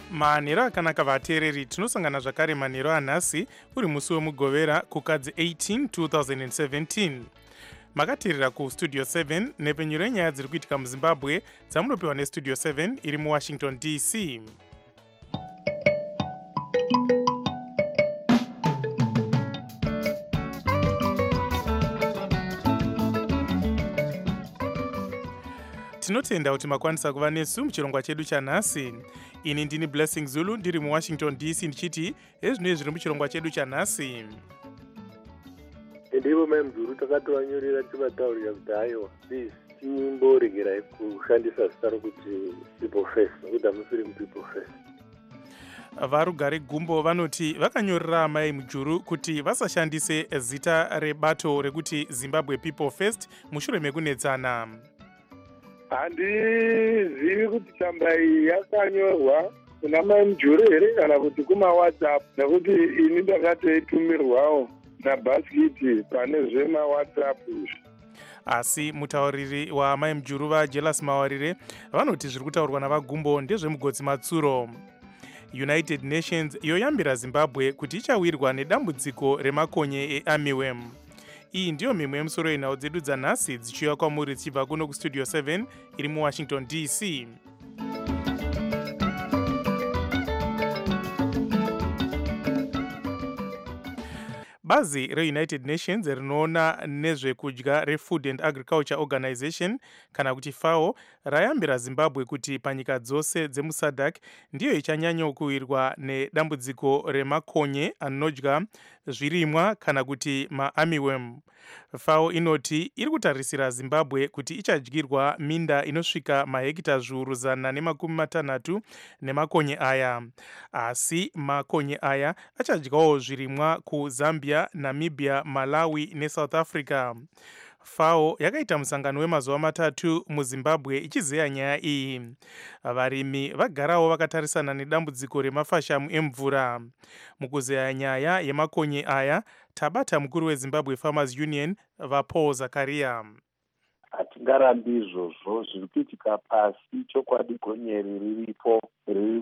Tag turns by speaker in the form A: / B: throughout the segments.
A: manhero akanaka vateereri, tinosangana zvakare manhero anhasi uri musi wemugovera kukadzi 18 2017. makateerera kustudio 7 nepfenyuro yenyaya dziri kuitika muzimbabwe dzamunopiwa nestudio 7 iri muwashington dc. tinotenda kuti makwanisa kuva nesu muchirongwa chedu chanhasi. ini ndini Blessing Zulu ndiri muwashington dc ndichiti ezvinoi zviri muchirongwa chedu chanhasi.
B: ndivo maimzuru takatovanyorera tivataurira kuti haiwa please timboregerai kushandisa zita rokuti people first nokuti hamusiri mupeople first.
A: varugare gumbo vanoti vakanyorera amai mujuru kuti vasashandise zita rebato rekuti Zimbabwe People First mushure mekunetsana.
C: handizivi kuti tsamba iyi yakanyorwa kuna mai mujuru here kana kuti kumawhatsapp, nekuti ini ndakatoitumirwawo nabhaskiti pane zvemawhatsapp izvi.
A: asi mutauriri wamai mujuru vajelas mawarire vanoti zviri kutaurwa navagumbo ndezvemugodzi matsuro. United Nations yoyambira Zimbabwe kuti ichawirwa nedambudziko remakonye earmyworm. iyi ndiyo mimwe yemusoro yenhau dzedu dzanhasi dzichiuya kwamuri dzichibva kuno kustudio 7 iri muwashington dc. bazi reunited nations rinoona nezvekudya refood and agriculture organization kana kuti FAO rayambira Zimbabwe kuti panyika dzose dzemusadc ndiyo ichanyanyokuwirwa nedambudziko remakonye anodya zvirimwa kana kuti maarmyworm. FAO inoti iri kutarisira Zimbabwe kuti ichadyirwa minda inosvika mahekita zviuru 160 nemakonye aya, asi makonye aya achadyawo zvirimwa kuZambia, Namibia, Malawi neSouth Africa. FAO yakaita musangano wemazuva matatu muZimbabwe ichizeya nyaya iyi. varimi vagarawo vakatarisana nedambudziko remafashamu emvura. mukuzeya nyaya yemakonye aya tabata mukuru weZimbabwe Farmers Union vaPaul Zakaria.
D: hatingarambi izvozvo zviri kuitika pasi. chokwadi gonyeri riripo riri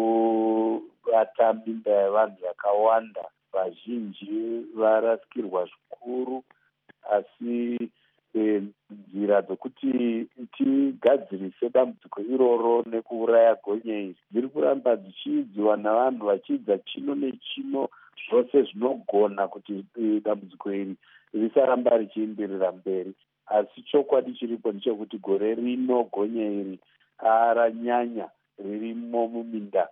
D: kubata minda yevanhu yakawanda, vazhinji varasikirwa zvikuru, asi nzira dzokuti tigadzirise dambudziko iroro nekuuraya gonye iri dziri kuramba dzichiidziwa navanhu vachiidza chino nechino zvose zvinogona kuti dambudziko iri risaramba richienderera mberi. asi chokwadi chiripo ndechekuti gore rino gonye iri ranyanya ririmo muminda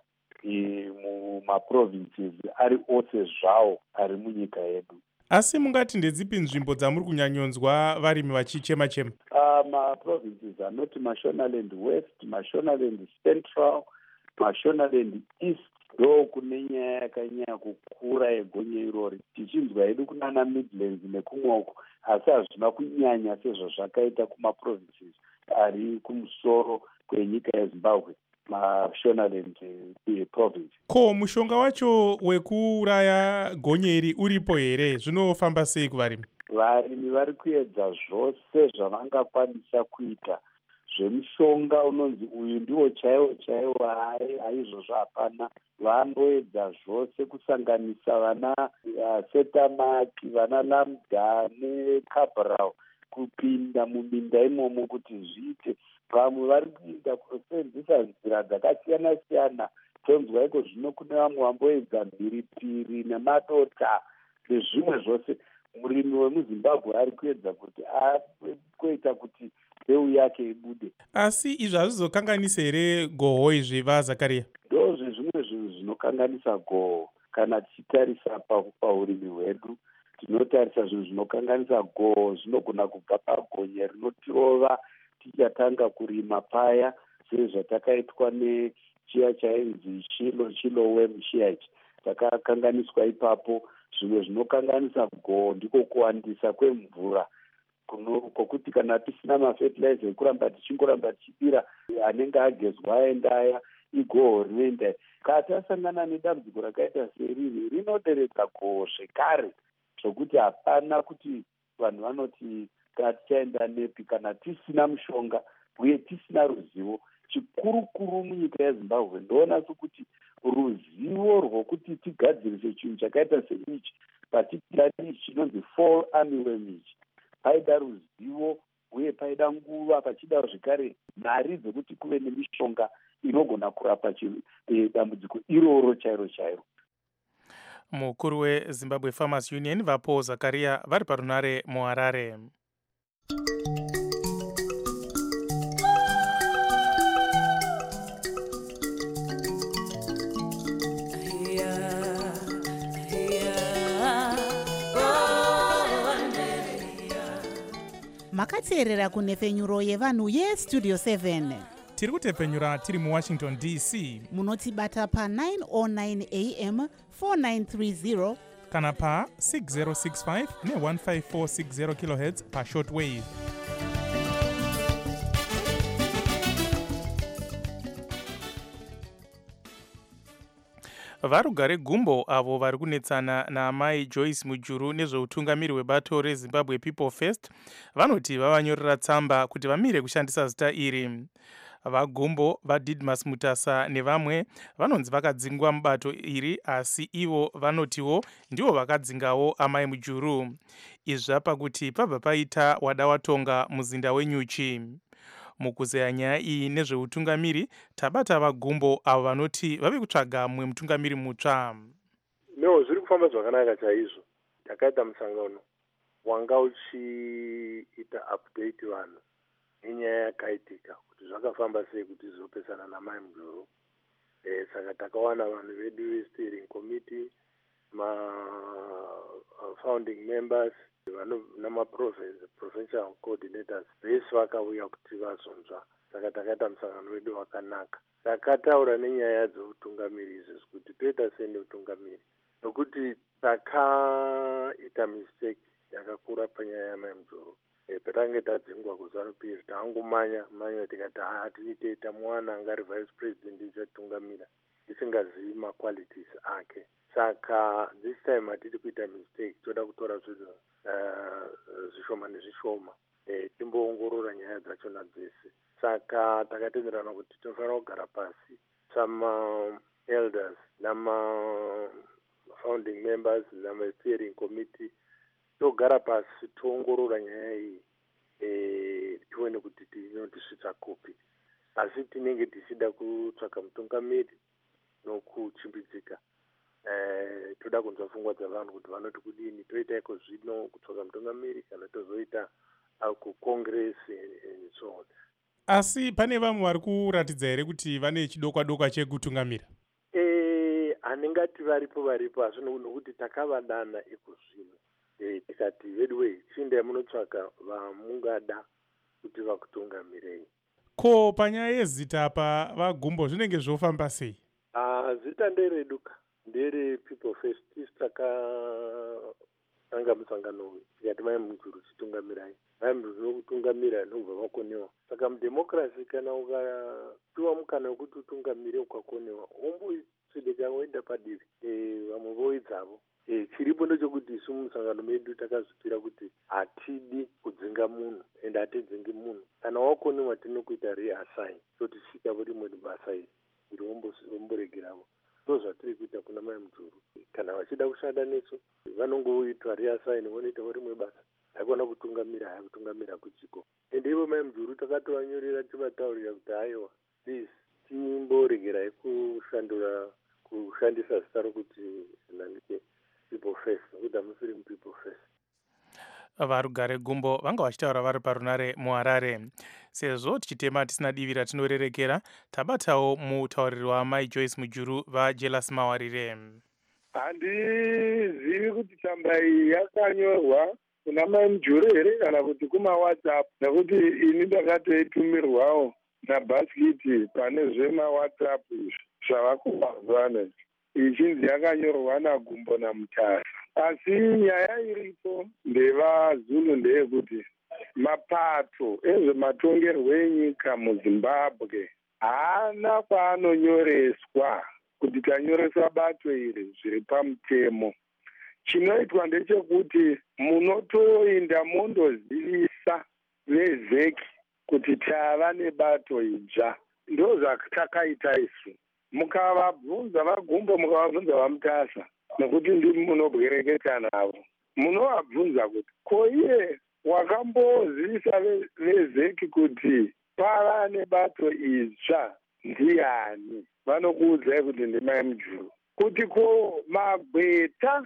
D: mumaprovinces ari ose zvawo ari munyika yedu.
A: asi mungati ndedzipi nzvimbo dzamuri kunyanyonzwa varimi vachichema-chema?
D: maprovinces anoti mashonaland west, mashonaland central, mashonaland east ndo kune nyaya yakanyanya kukura yegonye irori. tichinzwa hedu kunana midlands nekumwoko, asi hazvina kunyanya sezvo zvakaita kumaprovinces ari kumusoro kwenyika yeZimbabwe, mashonaland province.
A: ko mushonga wacho wekuuraya gonye iri uripo here? zvinofamba sei kuvarimi?
D: varimi vari kuedza zvose zvavangakwanisa kuita. zvemushonga unonzi uyu ndiwo chaiwo haizvozvo hapana. vandoedza zvose kusanganisa vana setamaki, vana lambda necabral kupinda muminda imomo kuti zviite. vamwe vari kuita kusenzesa nzira dzakasiyana-siyana. tonzwa iko zvino kune vamwe vamboedza mhiripiri nemadota nezvimwe zvose. murimi wemuZimbabwe ari kuedza kuti kuita kuti mbeu yake ibude.
A: asi izvi hazvizokanganisa here goho izvi vaZakaria?
D: ndo zvezvimwe zvinhu zvinokanganisa goho. kana tichitarisa paurimi hwedu tinotarisa zvinhu zvinokanganisa goho zvinogona kubva pagonye rinotirova tichatanga kurima paya, sezvatakaitwa nechiya chainzi chilo wem chiya ichi takakanganiswa ipapo. zvimwe zvinokanganisa goho ndiko kuwandisa kwemvura kwokuti kana tisina mafertilizer ekuramba tichingoramba tichidira anenge agezwa aendaya igoho rinoenda. kana tasangana nedambudziko rakaita seriri rinoderedza goho zvekare zvokuti hapana kuti vanhu vanoti kana tichaenda nepi kana tisina mushonga uye tisina ruzivo. chikurukuru munyika yeZimbabwe ndoona sokuti ruzivo rwokuti tigadzirise chinhu chakaita seichi, particularly chinonzi fall armyworm ichi. Paida ruzivo uye paida nguva, pachida zvekare mari dzekuti kuve nemishonga inogona kurapa dambudziko iroro chairo chairo.
A: Mukuru weZimbabwe Farmers Union vaPaul Zakaria vari parunare muHarare.
E: Makateerera kunhefenyuro yevanhu yestudio 7.
A: Tiri kutepfenyura tiri muWashington DC.
E: Munotibata pa909 am 4930
A: kana pa 6065 ne15460 kHz pa shortwave. Varugare gumbo avo vari kunetsana naamai Joyce Mujuru nezveutungamiri hwebato reZimbabwe People First vanoti vavanyorera tsamba kuti vamire kushandisa zita iri. Vagumbo vaDidmus Mutasa nevamwe vanonzi vakadzingwa mubato iri, asi ivo vanotiwo ndivo vakadzingawo amai Mujuru. Izvi zvapa kuti pabva paita wada watonga muzinda wenyuchi. Mukuzeya nyaya iyi nezveutungamiri tabata vagumbo avo vanoti vave kutsvaga mumwe mutungamiri mutsva.
B: No, zviri kufamba zvakanaka chaizvo. Takaita musangano wanga uchiita update vanhu nenyaya yakaitika kuti zvakafamba sei kuti zopesana namai Mujuru. Saka takawana vanhu vedu ve-steering committee, founding members, provincial coordinators vese vakauya kuti vazonzwa. Saka takaita musangano wedu wakanaka. Takataura nenyaya dzeutungamiri izvi kuti toita sei neutungamiri, nokuti takaita mistake yakakura panyaya yamai Mujuru. Patange tadzingwa kuZANU-PF taangomanya tikati hatiti tamuwana angari vice president ichatungamira tisingazivi maqualities ake. Saka this time hatidi kuita mistake, toda kutora zvinhu zvishoma nezvishoma timboongorora nyaya dzachona dzese. Saka takatenderana kuti tinofanira kugara pasi sama-elders nama-founding members nama-steering committee, togara pasi toongorora nyaya iyi tione kuti tinotisvitsa kupi. Asi tinenge tichida kutsvaka mutungamiri nokuchimbidzika. Toda kunzwa pfungwa dzavanhu kuti vanoti kudini, toita iko zvino kutsvaka mutungamiri kana tozoita kucongress and so on.
A: Asi pane vamwe vari kuratidza here kuti vane chidokwa-dokwa chekutungamira?
B: Handingati varipo asi nokuti takavadana iko zvino. Tikati vedway chindai munotsvaka vamungada kuti vakutungamirei.
A: Ko panyaya yezita apa vagumbo zvinenge zvofamba sei?
B: Zita ndereduka, ndere People First. Tisu takatanga musangano uyu tikati mai Mujuru chitungamirai. Mai Mujuru nokutungamira nobva vakonewa. Saka mudemokrasi kana ukapiwa mukana wekuti utungamire ukakonewa, womboiswedeka woenda padivi, vamwe voidzavo. Chiripo ndechekuti isu mumusangano medu takazvipira kuti hatidi kudzinga munhu ende hatidzingi munhu. Kana wakonewa tinokuita reassign, totisvika rimwe basa iri kuti womboregeravo. Ndozvatiri kuita kuna mai Mujuru. Kana vachida kushanda nesu vanongoitwa reassign, vonoitawo rimwe basa. Haikona kutungamira kuchiko. Ende ivo mai Mujuru takatovanyorera tivataurira kuti haiwa, please timboregerai kushandisa zita rokuti zinandike People First, nokuti hamusiri People First.
A: Varugare gumbo vanga vachitaura vari parunare muHarare. Sezvo tichitema tisina divi ratinorerekera, tabatawo mutauriri wamai Joyce Mujuru vaJelas Mawarire.
C: Handizivi kuti tsamba iyi yakanyorwa kuna mai Mujuru here kana kuti kumaWhatsApp, nekuti ini ndakatoitumirwawo naBaskiti pane zvemaWhatsApp zvavakumazuva ichinzi yakanyorwa naGumbo naMutasa. Asi nyaya iripo ndevaZulu ndeyekuti mapato ezvematongerwo enyika muZimbabwe haana kwaanonyoreswa kuti tanyoreswa bato iri zviri pamutemo. Chinoitwa ndechekuti munotoenda mondozivisa vezeki kuti tava nebato idzva. Ndozvatakaita isu. mukavabvunza vagumbo, mukavabvunza vamutasa, nekuti ndimi munobwereketa navo, munovabvunza kuti ko iye wakambozivisa vezeki kuti pava nebato itsva ndiani? Vanokuudzai kuti ndimai Mujuru. Kuti ko Magweta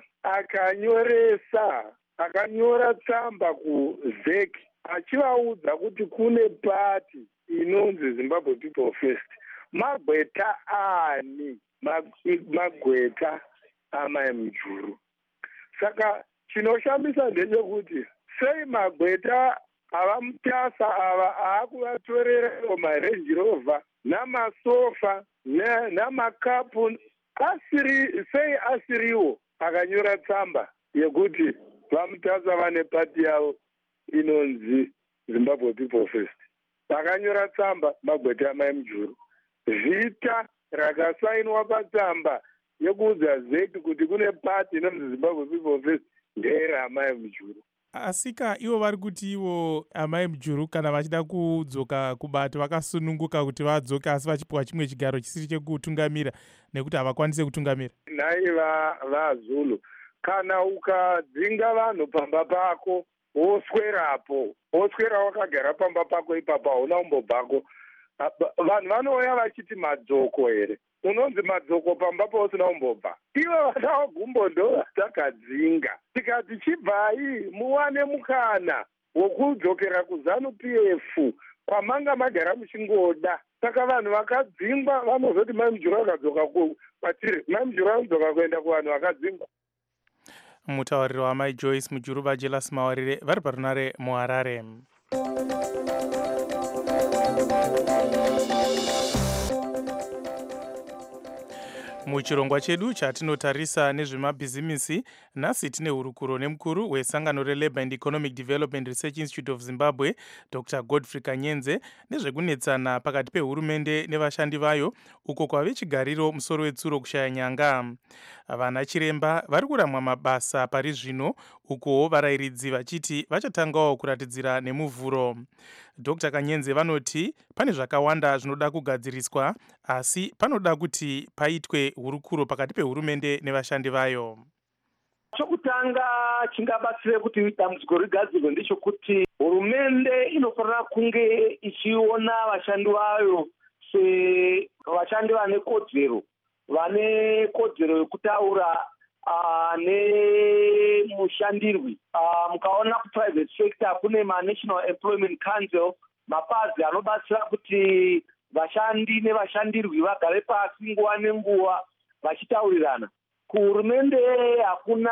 C: akanyora tsamba kuzeki achivaudza kuti kune pati inonzi Zimbabwe People First. Magweta ani? Magweta amai Mujuru. Saka chinoshambisa ndechekuti sei Magweta avamutasa ava aakuvatorera maRange Rover namasofa namakapu sei asiriwo akanyora tsamba yekuti vamutasa vane pati yavo inonzi Zimbabwe People First. Vakanyora tsamba Magweta amai Mujuru, zita rakasainwa patsamba yekuudza zeki kuti kune pati inonzi Zimbabwe People First nderamai Mujuru.
A: Asika ivo vari kuti ivo amai Mujuru kana vachida kudzoka kubato vakasununguka kuti vadzoke, asi vachipiwa chimwe chigaro chisiri chekutungamira nekuti havakwanise kutungamira.
C: Nhai vaZulu, kana ukadzinga vanhu pamba pako woswerapo, woswera wakagara pamba pako ipapo hauna umbobvako, vanhu vanouya vachiti madzoko here, unonzi madzoko pamba pa usina umbobva. Ivo vana Gumbo ndo vatakadzinga, tikati chibvai muwane mukana wokudzokera kuZanu PF kwamanga magara muchingoda. Saka vanhu vakadzingwa vanozoti mai Mujuru akadzoka kwatiri, mai Mujuru anodzoka kuenda kuvanhu vakadzingwa.
A: Mutauriri wamai Joyce Mujuru vaJelas Mawarire vari parunare muHarare. Muchirongwa chedu chatinotarisa nezvemabhizimisi, nhasi tine hurukuro nemukuru wesangano reLabour and Economic Development Research Institute of Zimbabwe, Dr. Godfrey Kanyenze, nezvekunetsana pakati pehurumende nevashandi vayo, uko kwave chigariro musoro wetsuro kushaya nyanga. Vana chiremba vari kuramwa mabasa pari zvino, uko varayiridzi vachiti vachatangawo kuratidzira nemuvhuro. Dr. Kanyenze vanoti pane zvakawanda zvinoda kugadziriswa, asi panoda kuti paitwe hurukuro pakati pehurumende nevashandi vayo.
F: Chokutanga chingabatsire kuti dambudziko rigadzirwe ndechekuti hurumende inofanira kunge ichiona vashandi vayo sevashandi vane kodzero yekutaura nemushandirwi. Mukaona kuprivate sector kune maNational Employment Council, mapazi anobatsira kuti vashandi nevashandirwi vagare pasi nguva nenguva vachitaurirana. Kuhurumende hakuna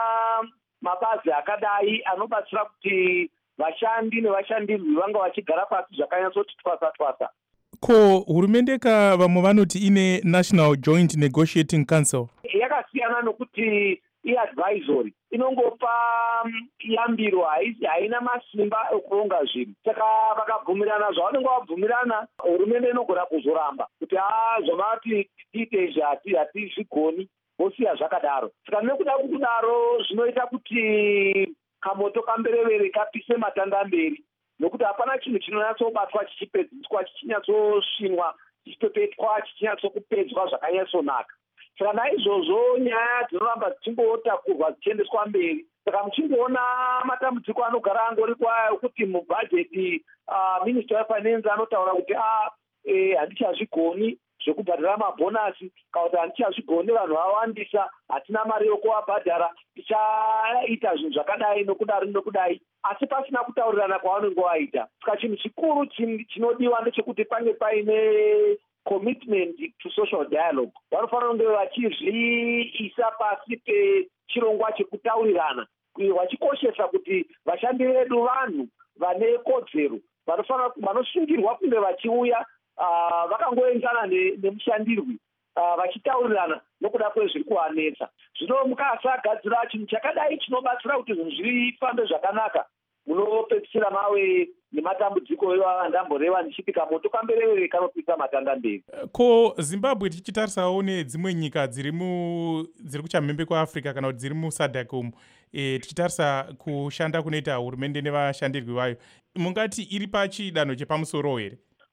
F: mabazi akadai anobatsira kuti vashandi nevashandirwi vanga vachigara pasi zvakanyatsoti twasa.
A: Ko hurumende vamwe vanoti ine National Joint Negotiating Council.
F: Yakasiyana nokuti iadvisory, inongopa yambiro, haina masimba ekuronga zvinhu. Saka vakabvumirana zvavanenge vabvumirana, hurumende inogona kuzoramba kuti zvamati tiite izvi hatizvigoni, vosiya zvakadaro. Saka nekuda kudaro zvinoita kuti kamoto kamberevere kapise matanda mberi, nokuti hapana chinhu chinonyatsobatwa chichipedziswa, chichinyatsosvinwa, chichitopetwa, chichinyatsokupedzwa zvakanyatsonaka. Saka naizvozvo nyaya dzinoramba dzichingotakurwa dzichiendeswa mberi. Saka muchingoona matambudziko anogara angori kwayo kuti mubhajeti Minister weFinance anotaura kuti handichazvigoni zvekubhadhara mabhonasi, kana kuti handichazvigoni vanhu vawandisa, hatina mari yokuvabhadhara, tichaita zvinhu zvakadai nokudai, asi pasina kutaurirana kwavanenge vaita. Saka chinhu chikuru chinodiwa ndechekuti pange paine commitment to social dialogue. Vanofanira kunge vachizviisa pasi pechirongwa chekutaurirana, vachikoshesa kuti vashandi vedu vanhu vane kodzero, vanosungirwa kunge vachiuya vakangoenzana nemushandirwi, vachitaurirana nokuda kwezviri kuvanetsa. Zvino mukasagadzira chinhu chakadai chinobatsira kuti zvinhu zvifambe zvakanaka, munopedzisira mave nematambudziko andamboreva ndichiti kamoto kamberevere kanopisa matanda mberi.
A: Ko Zimbabwe tichitarisawo nedzimwe nyika dziri kuchamhembe kwaAfrica kana kuti dziri muSADC umu, tichitarisa kushanda kunoita hurumende nevashandirwi vayo, mungati iri pachidanho chepamusoro here?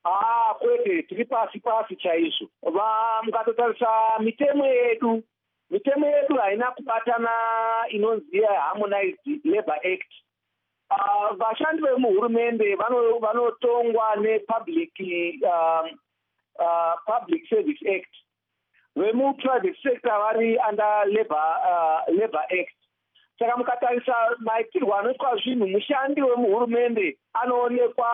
F: Kwete tiri pasi chaizvo. Mukatotarisa mitemo yedu haina kubatana inonzi Harmonized Labour Act. Vashandi vemuhurumende vanotongwa nePublic Service Act. Vemu-private sector vari under Labour Act. Saka mukatarisa maitirwo anoitwa zvinhu, mushandi wemuhurumende anoonekwa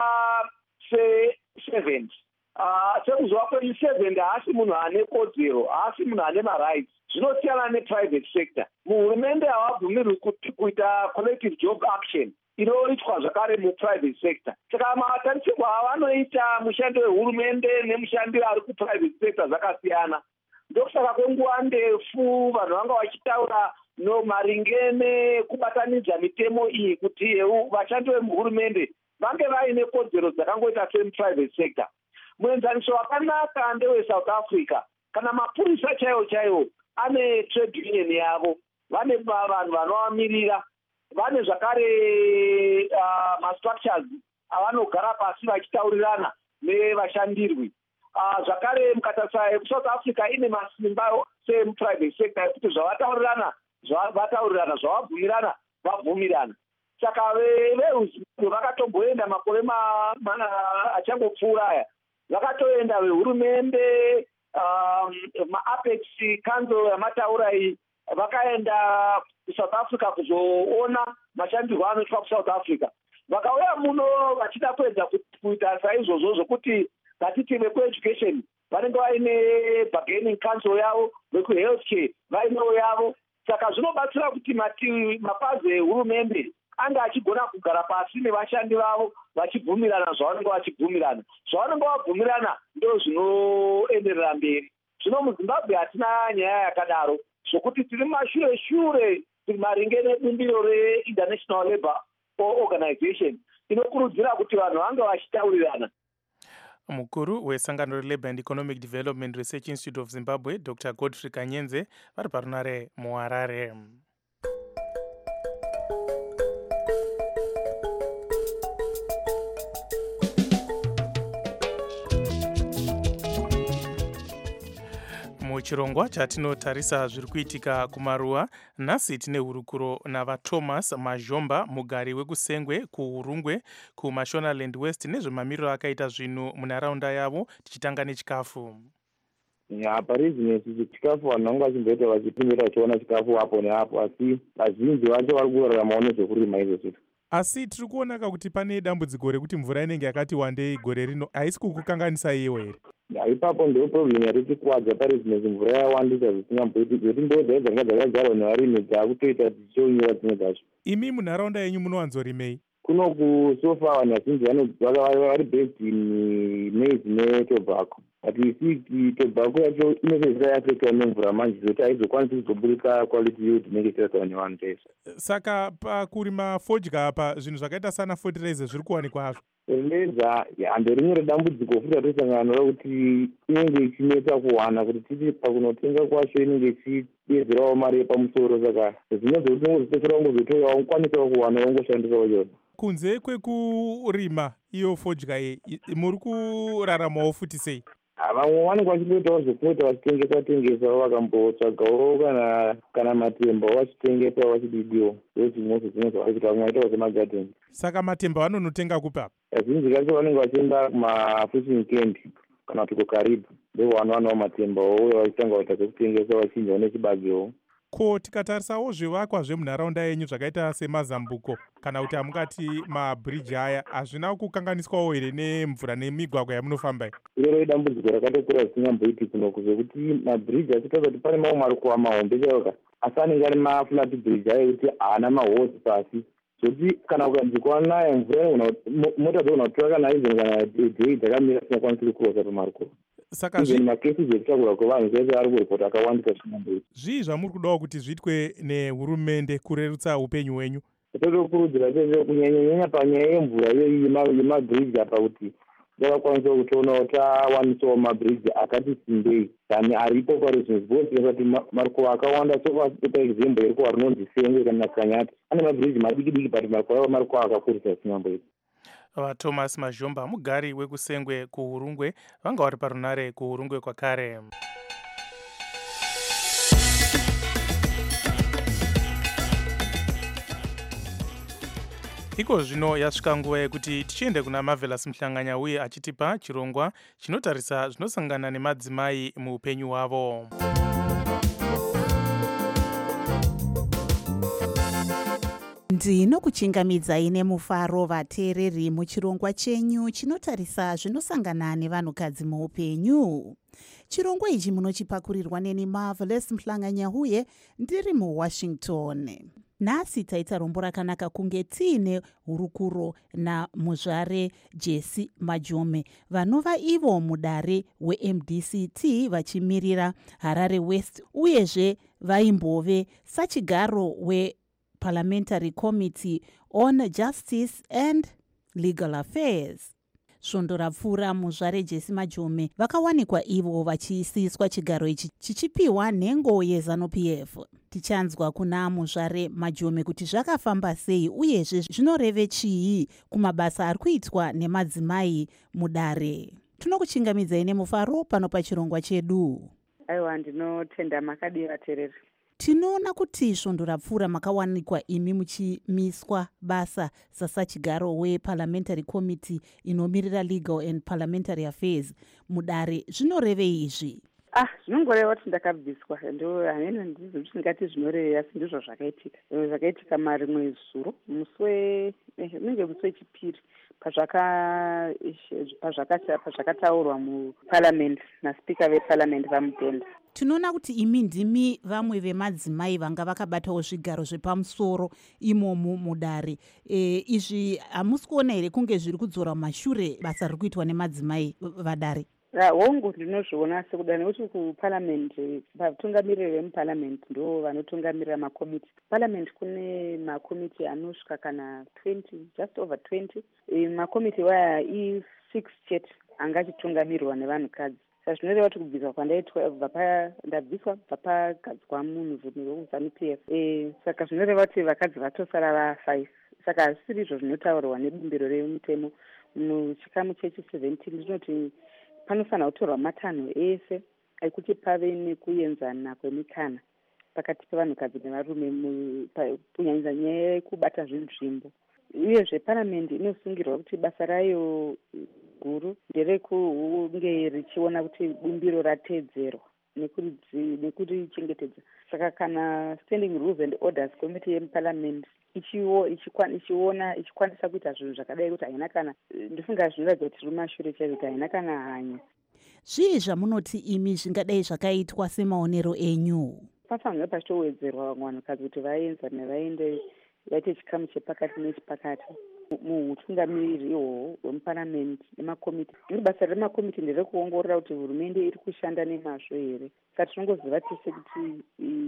F: se-servant. Sekuzova kwe-servant haasi munhu ane kodzero, haasi munhu ane marights. Zvinosiyana ne-private sector. Muhurumende havabvumirwi kuita collective job action inoitwa zvakare mu-private sector. Saka matarisirwo avanoita mushandi wehurumende nemushandi ari ku-private sector zvakasiyana. Ndokusaka kwenguva ndefu vanhu vanga vachitaura maringe nekubatanidza mitemo iyi kuti vashandi vemuhurumende vange vaine kodzero dzakangoita semuprivate sector. Muenzaniso wakanaka ndeweSouth Africa. Kana mapurisa chaiwo ane trade union yavo, vane vanhu vanovamirira, vane zvakare mastructures avanogara pasi vachitaurirana nevashandirwi. Zvakare mukatarisa South Africa ine masimba semuprivate sector ekuti zvavataurirana zvavabvumirana vabvumirana. Saka vehuzimbabwe vakatomboenda makore achangopfuura aya, vakatoenda vehurumende, maApex Council yamataura iyi, vakaenda kuSouth Africa kuzoona mashandirwo anoitwa kuSouth Africa. Vakauya muno vachida kuedza kuita saizvozvo zvokuti ngatiti vekueducation vanenge vaine bargaining council yavo, vekuhealthcare vainewo yavo. Saka zvinobatsira kuti mapazi ehurumende ange achigona kugara pasi nevashandi vavo vachibvumirana zvavanenge vachibvumirana. Zvavanenge vabvumirana ndo zvinoenderera mberi. Zvino muZimbabwe hatina nyaya yakadaro, zvokuti tiri mashure tiri maringe nebumbiro reInternational Labour Organization inokurudzira kuti vanhu vange vachitaurirana.
A: Mukuru wesangano reLabour and Economic Development Research Institute of Zimbabwe, Dr. Godfrey Kanyenze, vari parunare muHarare. Muchirongwa chatinotarisa zviri kuitika kumaruwa, nhasi tine hurukuro navaThomas Mazhomba, mugari wekusengwe, kuHurungwe, kuMashonaland West, nezvemamiriro akaita zvinhu munharaunda yavo, tichitanga nechikafu.
G: Parizinesi chikafu vanhu vangu vachimboita vachipindira vachiona chikafu apo neapo, asi vazhinji vacho vari kuraramawo nezvekurima izvo zvito.
A: Asi tiri kuonaka kuti pane dambudziko rekuti mvura inenge yakati wandei gore rino, haisi kukukanganisa iyewo here?
G: Ipapo ndio problem yari tikwadza parizinesi, mvura yawandisa zvisingamboiti, kuti ndodza dzanga dzakagarwa nevarimi dzakutoita dzichionyera dzimwe dzacho. Imi munharaunda yenyu munowanzorimei? Kuno kusofa vanhu vazhinji vari based in maize netobacco. Ati tobacco yacho inopedzisira yapfeka nemvura manje zvoti haizokwanisi kuzoburika quality yield inenge tirasawa nevanhu tese. Saka pakurima fodya apa zvinhu zvakaita sana fertilizer zviri kuwanikwa hazvo? Fertilizer handorimwe redambudziko futi ratosangana naro kuti inenge ichinetsa kuwana, kuti titi pakunotenga kwacho inenge ichidedzerawo mari yepamusoro, saka zvinozokuti ungozopedzera ungozotoyawo ukwanisawo kuwana wongoshandisawo chona. Kunze kwekurima iyo fodya iyi muri kuraramawo futi sei? Vamwe vanenge vachingoitawo zvekuita vachitengesa vakambotsvagawo kana matemba vachitengesa vachididiwo, ndozvimwezvo zvimwe zvavari kuita, vamwe vaitawo semagadheni. Saka matemba vanonotenga kupa? Kazhinji kacho vanenge vachienda kumafishing camp kana kuti kuKaribu, ndovanowanawo matemba vouya vachitanga kuita zvekutengesa vachinjawo nechibagewo. Ko tikatarisawo zvivakwa zvemunharaunda yenyu zvakaita semazambuko kana kuti hamungati mabhiriji aya, hazvina kukanganiswawo here nemvura nemigwagwa yamunofamba? Iroro idambudziko rakatokura zvisingamboiti kunoku, zvekuti mabhiriji achitaura kuti pane mamwe marikuva mahombe chaiwoka, asi anenge ari maflat bridge ayo kuti haana mahosi pasi, zvekuti kana ukadzikwa nayo mvura mota dzogona kutora kana izoni kana dhei dzakamira dzisingakwanisi kukurosa pamarukova. Saka makesi zvekutakura kwevanhu zvese ari kuripota akawandisa zvinamboita. Zvii zvamuri kudawo kuti zviitwe nehurumende kurerutsa upenyu hwenyu? Totokurudzira chaizvo kunyanya panyaya yemvura yemabhiriji apa, kuti takakwanisa kutoona tawanisawo mabhiriji akati simbei tani aripo paruzhinji, bhozi kuti marukova akawanda sopa example yerikuva rinonzi Sengwe kana Kanyati ane mabhiriji madiki diki, but marukova ava marukova akakurisa zvisingamboita.
A: vaThomas Mazhomba, mugari wekusengwe kuHurungwe, vanga vari parunare kuHurungwe kwakare. Iko zvino yasvika nguva yekuti tichiende kuna Marvelous Mhlanganya uye achitipa chirongwa chinotarisa zvinosangana nemadzimai muupenyu hwavo.
E: Ndinokuchingamidzai nemufaro vateereri muchirongwa chenyu chinotarisa zvinosangana nevanhukadzi muupenyu. Chirongwa ichi munochipakurirwa neni Marvelous Mhlanganya uye ndiri muWashington. Nhasi taita rombo rakanaka kunge tiine hurukuro namuzvare Jesse Majome, vanova ivo mudare weMDCT vachimirira Harare West, uyezve vaimbove sachigaro weParliamentary Committee on Justice and Legal Affairs. Svondo rapfuura muzvare Jesse Majome vakawanikwa ivo vachiisiswa chigaro ichi chichipiwa nhengo yeZANU-PF. Tichanzwa kuna muzvare Majome kuti zvakafamba sei uyezve zvinoreve chii kumabasa ari kuitwa nemadzimai mudare. Tinokuchingamidzai nemufaro pano pachirongwa chedu.
H: Aiwa, ndinotenda makadii vateereri.
E: Tinoona kuti svondo rapfuura makawanikwa imi muchimiswa basa sasachigaro weParliamentary Committee inomirira Legal and Parliamentary Affairs mudare. Zvinorevei izvi?
H: Zvinongoreva kuti ndakabviswa, ndo hanena ndizvo ndingati zvinorevei, asi ndizvo zvakaitika. Zvakaitika marimwe zuro unenge musi wechipiri pazvakataurwa muParliament naSpeaker veParliament vamutenda.
E: Tinoona kuti imi ndimi vamwe vemadzimai vanga vakabatawo zvigaro zvepamusoro imomo mudare. Izvi hamusi kuona here kunge zviri kudzora mashure basa riri kuitwa nemadzimai vadare?
H: Hongu ndinozviona sekuda nekuti kuParliament vatungamiriri vemuParliament ndo vanotungamirira makomiti. Parliament kune makomiti anosvika kana 20, just over 20. Makomiti waya i6 chete anga achitungamirirwa nevanhukadzi. Saka zvinoreva kuti kubviswa kwandaitwa ndabviswa kubva pagadzwa munhu wekuZANU-PF. Saka zvinoreva kuti vakadzi vatosara va5. Saka hazvisiri izvo zvinotaurwa nebumbiro remutemo muchikamu chechi17 zvinoti panofanira kutorwa matanho ese ekuti pave nekuenzana kwemikana pakati pevanhukadzi nevarume kunyanyisa nyaya yekubata zvinzvimbo. Uyezve Parliament inosungirwa kuti basa rayo guru nderekunge richiona kuti bumbiro rateedzerwa nekurichengetedza. Saka kana Standing Rules and Orders Committee yemuParliament ichikwanisa kuita zvinhu zvakadai kuti haina kana, ndifunga zvinoratidza kuti riri mashure chaizvo kuti haina kana hanya.
E: Zvii zvamunoti imi zvingadai zvakaitwa semaonero enyu?
H: Pafanira pachitowedzerwa vamwe vanhukadzi kuti vaenzane vaende vaite chikamu chepakati nechepakati muutungamiriri ihwohwo hwemuParliament nemakomiti. Basa remakomiti nderekuongorora kuti hurumende iri kushanda nemazvo here. Saka tinongoziva tese kuti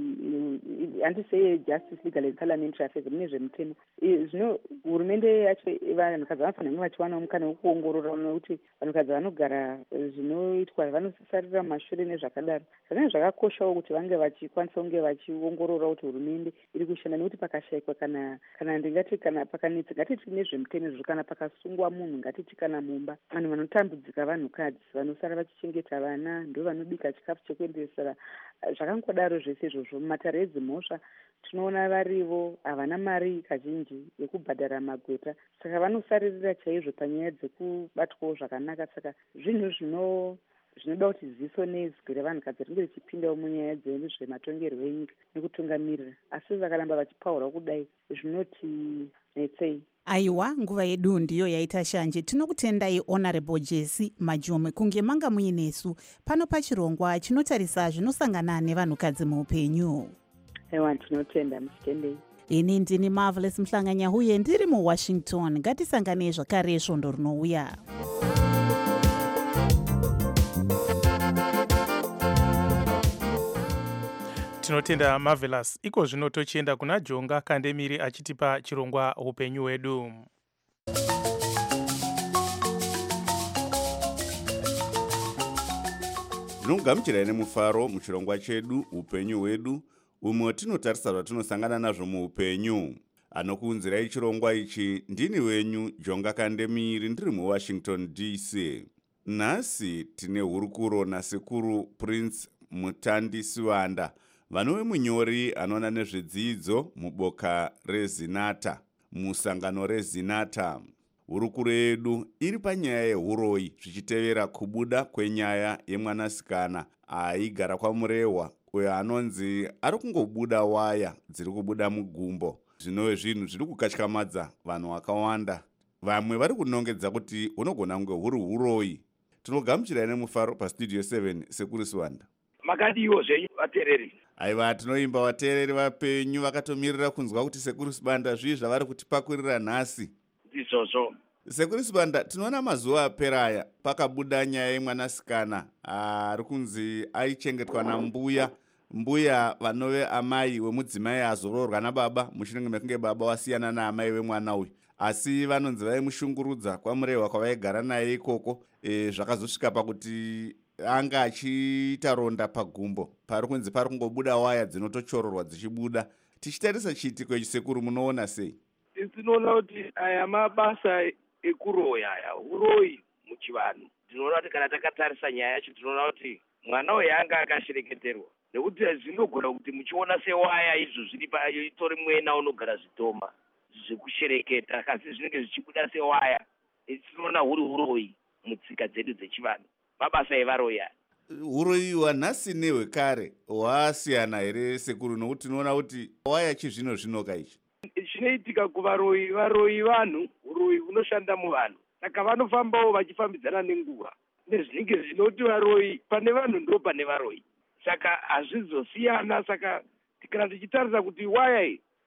H: handisei Justice, Legal and Parliamentary Affairs mune zvemutemo. Zvino hurumende yacho vanhukadzi vanofanira vachiwanawo mukana wekuongorora nekuti vanhukadzi vanogara zvinoitwa vanosarira mashure nezvakadaro. Saka zvakakoshawo kuti vange vachikwanisa kunge vachiongorora kuti hurumende iri kushanda, nekuti pakashayikwa kana ndingati kana pakanetsa ngatiti nezvemutemo izvo, kana pakasungwa munhu ngatiti kana mumba, vanhu vanotambudzika vanhukadzi vanosara vachichengeta vana, ndo vanobika chikafu chekuenderesa zvakangodaro zvese izvozvo. Mumatare edzimhosva tinoona varivo havana mari kazhinji yekubhadhara magweta, saka vanosaririra chaizvo panyaya dzekubatwawo zvakanaka. Saka zvinhu zvinoda kuti ziso nezwi revanhukadzi ringe richipindawo munyaya dzezvematongerwo enyika nekutungamirira, asi vakaramba vachipaurwa kudai zvinoti netsei.
E: Aiwa, nguva yedu ndiyo yaita shanje. Tinokutendai Honorable Jesse Majome kunge manga muinesu pano pachirongwa chinotarisa zvinosangana nevanhukadzi muupenyu.
H: Aiwa, tinotenda, muchitendei.
E: Ini ndini Marvelous Mhlanganya uye ndiri muWashington. Ngatisangane zvakare svondo rinouya.
A: Tinotenda Marvelous. Iko zvino tochienda kuna Jonga Kandemiri achitipa chirongwa upenyu hwedu.
I: Ndinogamuchirai nemufaro muchirongwa chedu upenyu hwedu, umwe tinotarisa zvatinosangana nazvo muupenyu. Anokuunzirai chirongwa ichi ndini wenyu Jonga Kandemiri ndiri muWashington DC. Nhasi tine hurukuro nasekuru Prince Mutandisiwanda, vanove munyori anoona nezvedzidzo muboka reZinata, musangano reZinata. Hurukuro yedu iri panyaya yehuroyi zvichitevera kubuda kwenyaya yemwanasikana aigara kwaMurehwa uyo anonzi ari kungobuda waya dziri kubuda mugumbo. Zvinove zvinhu zviri kukatyamadza vanhu vakawanda. Vamwe vari kunongedza kuti unogona kunge huri huroyi. Tinogamuchirai nemufaro pastudio 7 sekuru Siwanda.
F: Makadiwo zvenyu vateereri.
I: Aiva, tinoimba vateereri vapenyu vakatomirira kunzwa kuti sekuru Siwanda zvii zvavari kutipakurira nhasi.
F: Ndizvozvo.
I: Sekuru Siwanda, tinoona mazuva apera aya pakabuda nyaya yemwanasikana ari kunzi aichengetwa nambuya. Mbuya vanove amai wemudzimai azororwa nababa mushure mekunge baba wasiyana naamai wemwana uyu. Asi vanonzi vaimushungurudza kwaMurehwa kwavaigara naye ikoko. Zvakazosvika pakuti anga achiita ronda pagumbo pari kunzi pari kungobuda waya dzinotochororwa dzichibuda. Tichitarisa chiitiko ichi sekuru, munoona sei?
F: Tinoona kuti aya mabasa ekuroya aya uroyi muchivanhu. Tinoona kuti kana takatarisa nyaya yacho tinoona kuti mwana uyu anga akashereketerwa, nekuti zvinogona kuti muchiona sewaya izvo zviri itori mwena unogara zvitoma zvekushereketa, kasi zvinenge zvichibuda sewaya. Tinoona huri uroyi mutsika dzedu dzechivanhu, mabasa evaroyi aya.
I: Uroyi hwanhasi nehwekare hwasiyana here sekuru? Nokuti tinoona kuti waya chizvino zvino kaichi
F: chinoitika kuvaroyi, varoyi vanhu, uroyi unoshanda muvanhu, saka vanofambawo vachifambidzana nenguva nezvinenge zvinoti varoyi pane vanhu ndo pane varoyi, saka hazvizosiyana. Saka kana tichitarisa kuti waya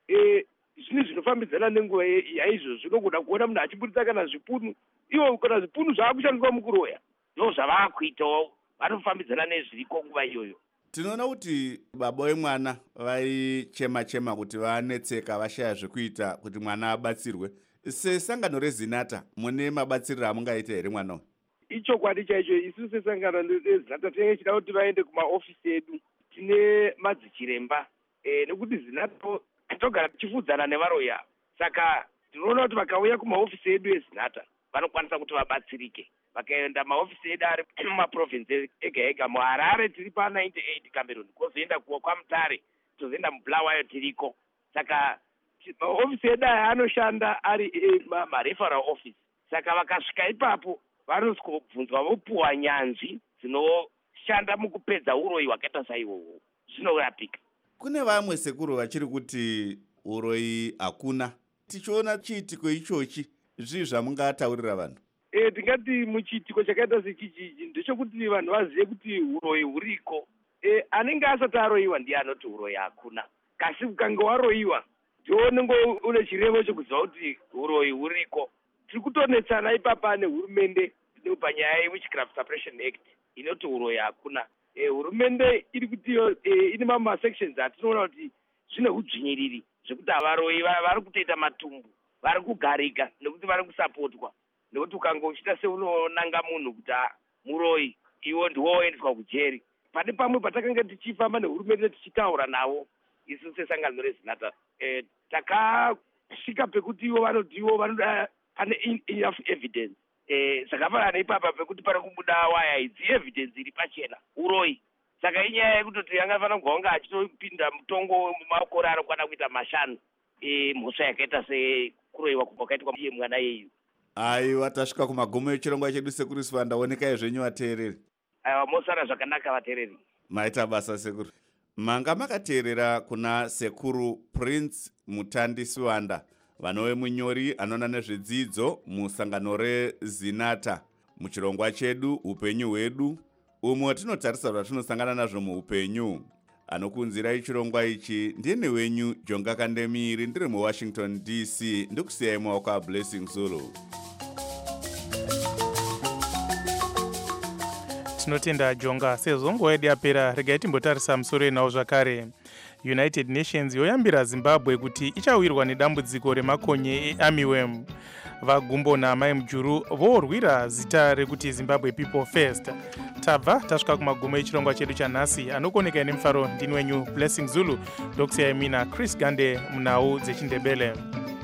F: zvinhu zvinofambidzana nenguva yaizvo zvinogona kuona munhu achibudisa kana zvipunu, iwo kana zvipunu zvaakushandiswa mukuroya ndo zvavaakuitawo, vanofambidzana nezviriko nguva iyoyo.
I: Tinoona kuti baba wemwana vaichema-chema kuti vanetseka vashaya zvekuita kuti mwana abatsirwe. Sesangano reZinata mune mabatsiriro amungaita here mwana uyu?
F: Ichokwadi chaicho, isu sesangano reZinata tinenge chida kuti vaende kumaofisi edu. Tine madzichiremba nekuti Zinata togara tichifudzana nevaroyi ava, saka tinoona kuti vakauya kumaofisi edu eZinata vanokwanisa kuti vabatsirike. Vakaenda maofisi edu ari mumaprovinsi ega ega. muHarare tiri pa98 Cameroon, kozoenda kwaMutare, tozoenda muBulawayo tiriko. Saka maofisi edu aya anoshanda ari mareferral office. Saka vakasvika ipapo vanozobvunzwa vopuwa nyanzvi dzinoshanda mukupedza uroyi hwakaita saihwohwo, zvinorapika.
I: Kune vamwe sekuru vachiri kuti uroyi hakuna. Tichiona chiitiko ichochi, zvii zvamungataurira vanhu?
F: Tingati muchiitiko chakaita sechichi ndechekuti vanhu vazive kuti uroyi huriko. Anenge asati aroyiwa ndiye anoti uroyi hakuna, kasi ukange waroyiwa ndionenge une chirevo chekuziva kuti uroyi huriko. Tiri kutonetsana ipapa nehurumende panyaya yeWitchcraft Suppression Act inoti uroyi hakuna. Hurumende iri kuti ine mamwe sections atinoona kuti zvine udzvinyiriri zvekuti avaroyi vari kutoita matumbu, vari kugarika nekuti vari kusapotwa. Nekuti ukange uchita seunonanga munhu kuti muroyi, iwo ndiwo woendeswa kujeri. Pane pamwe patakanga tichifamba nehurumende tichitaura navo isu sesangano reZinata, takasvika pekuti ivo vanoti ivo vanoda pane enough evidence. Zvakafanana neipapa pekuti pari kubuda waya idzi, evidence iri pachena, uroyi. Saka inyaya yekutoti angafanira kunge achitopinda mutongo mumakore anokwana kuita 5 mhosva yakaita sekuroyiwa kwakaitwa mwana yeyu.
I: Aiwa, tasvika kumagumo echirongwa chedu sekuru Siwanda, onekai zvenyu vateereri.
F: Aiwa, mosara zvakanaka vateereri.
I: Maita basa sekuru. Manga makateerera kuna sekuru Prince Mutandisiwanda, vanove munyori anoona nezvedzidzo musangano reZinata, muchirongwa chedu upenyu hwedu, umwe tinotarisa zvatinosangana nazvo muupenyu. Anokuunzirai chirongwa ichi ndini wenyu Jonga Kandemiri ndiri muWashington DC, ndikusiyai mumaoko aBlessing Zulu.
A: Tinotenda Jonga. Sezvo nguva yedu yapera, regai timbotarisa musoro enawo zvakare. United Nations yoyambira Zimbabwe kuti ichawirwa nedambudziko remakonye earmyworm. vagumbo naamai mujuru vorwira zita rekuti Zimbabwe People First. Tabva tasvika kumagumo echirongwa chedu chanhasi. Anokoneka nemufaro ndini wenyu Blessing Zulu, ndokusiyai mina Chris Gande munhau dzechiNdebele.